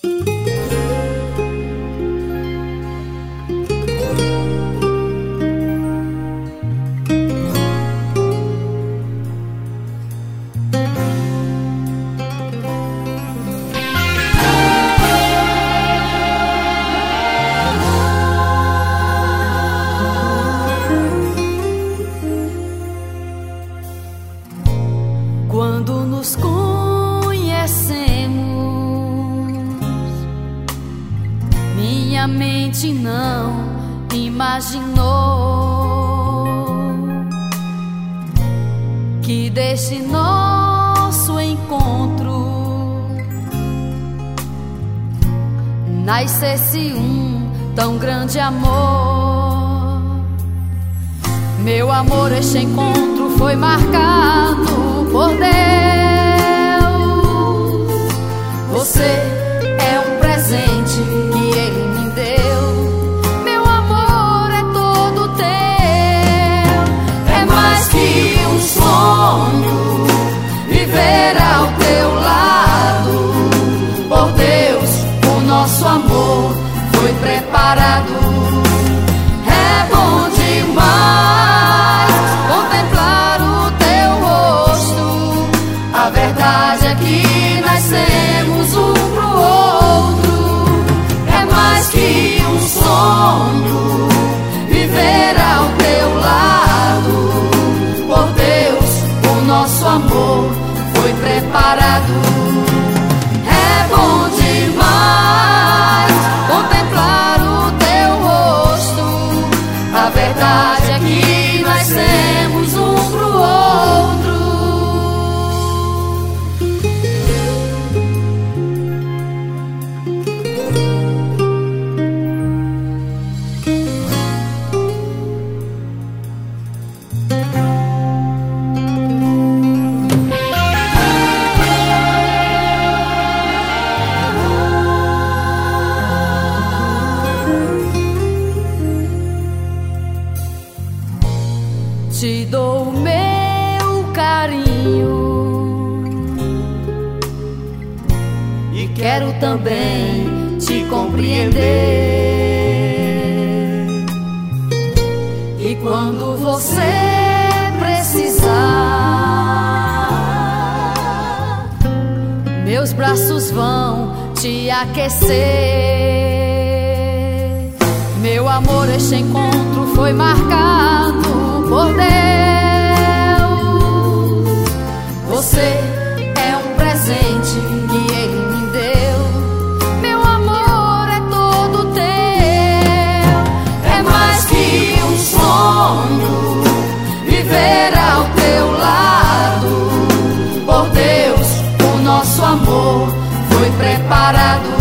Quando nos conhecemos, minha mente não imaginou que deste nosso encontro nascesse um tão grande amor. Meu amor, este encontro foi marcado por Deus. Você é um presente que Ele me deu. Meu amor é todo teu. É mais que um sonho viver ao teu lado. Por Deus, o nosso amor foi preparado. É bom demais contemplar o teu rosto. A verdade é que nascemos um pro outro. É mais que um sonho viver ao teu lado. Por Deus, o nosso amor foi preparado. É bom demais contemplar o teu rosto. A verdade é que nascemos um pro outro. Te dou meu carinho e quero também te compreender. E quando você precisar, meus braços vão te aquecer. Meu amor, este encontro foi marcado por Deus. Você é um presente que Ele me deu. Meu amor é todo teu. É mais que um sonho viver ao teu lado. Por Deus, o nosso amor foi preparado.